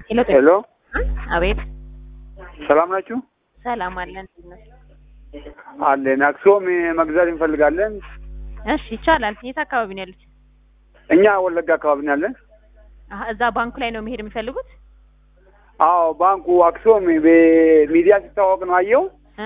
ሄሎ አቤት ሰላም ናችሁ? ሰላም አለን። አለን አክሱም መግዛት እንፈልጋለን። እሺ ይቻላል። የት አካባቢ ነው ያሉት? እኛ ወለጋ አካባቢ ነው ያለን። እዛ ባንኩ ላይ ነው መሄድ የሚፈልጉት? አዎ ባንኩ አክሱም በሚዲያ ሲታወቅ ነው አየው።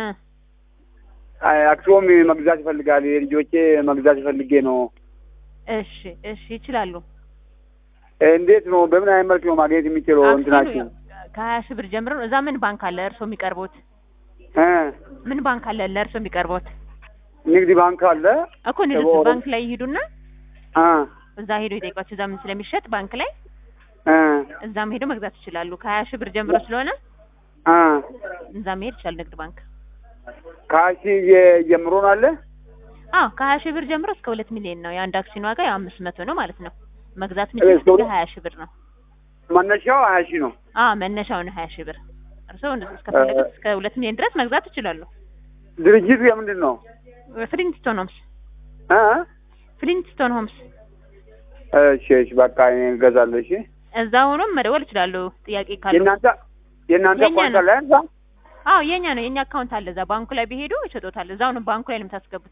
አክሱም መግዛት ይፈልጋል። የልጆቼ መግዛት ይፈልጌ ነው። እሺ ይችላሉ። እንዴት ነው በምን አይነት መልኩ ነው ማግኘት የሚችለው? እንትናችሁ ከ20 ሺህ ብር ጀምሮ እዛ ምን ባንክ አለ እርሶ የሚቀርቡት? ምን ባንክ አለ ለእርሶ የሚቀርቡት? ንግድ ባንክ አለ እኮ ንግድ ባንክ ላይ ይሄዱና እዛ ሄዶ ይጠይቋቸው። እዛ ምን ስለሚሸጥ ባንክ ላይ እዛም ሄዶ መግዛት ይችላሉ። ከ20 ሺህ ብር ጀምሮ ስለሆነ እዛ መሄድ ይችላል ንግድ ባንክ። ከ20 ጀምሮ ነው አለ? ከ20 ሺህ ብር ጀምሮ እስከ 2 ሚሊዮን ነው። የአንድ አክሲዮን ዋጋ 500 ነው ማለት ነው። መግዛት የሚችሉት እስከ 20 ሺህ ብር ነው። መነሻው 20 ሺህ ነው። መነሻው ነው 20 ሺህ ብር። እርስዎ እስከፈለጉት እስከ 2 ሚሊዮን ድረስ መግዛት ይችላሉ። ድርጅቱ የምንድን ነው? ፍሊንትስቶን ሆምስ። ፍሊንትስቶን ሆምስ። እሺ በቃ እንገዛለን። እሺ እዛ ሆኖም መደወል ይችላሉ ጥያቄ ካለ። የእናንተ አካውንት አለ እዛ? የኛ ነው። የኛ አካውንት አለ እዛ ባንኩ ላይ ቢሄዱ ይሸጡታል። እዛው ነው ባንኩ ላይ ነው የምታስገቡት።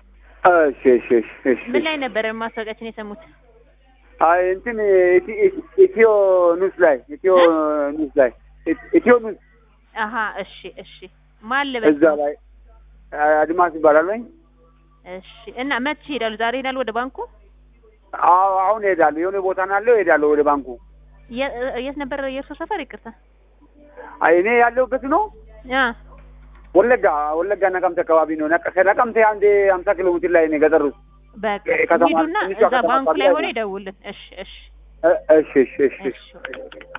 እሺ ምን ላይ ነበር ማስታወቂያችን የሰሙት? እንትን ኢትዮ ኒውስ ላይ ኢትዮ ኒውስ። እሺ ማን ልበል? እዛ ላይ አድማስ ይባላል ወይ? እሺ እና መቼ ይሄዳሉ? ዛሬ ይሄዳሉ ወደ ባንኩ? አሁን እሄዳለሁ። የሆነ ቦታ ናለው እሄዳለሁ ወደ ባንኩ። የት ነበር የእርሶ ሰፈር? ይቅርታ እኔ ያለሁበት ነው ወለጋ ነቀምቴ አካባቢ ነው። ነቀምቴ አንድ 50 ኪሎ ሜትር ላይ ነው ገጠር ውስጥ። በቃ ሂዱና እዛ ባንኩ ላይ ሆነ ይደውልን። እሺ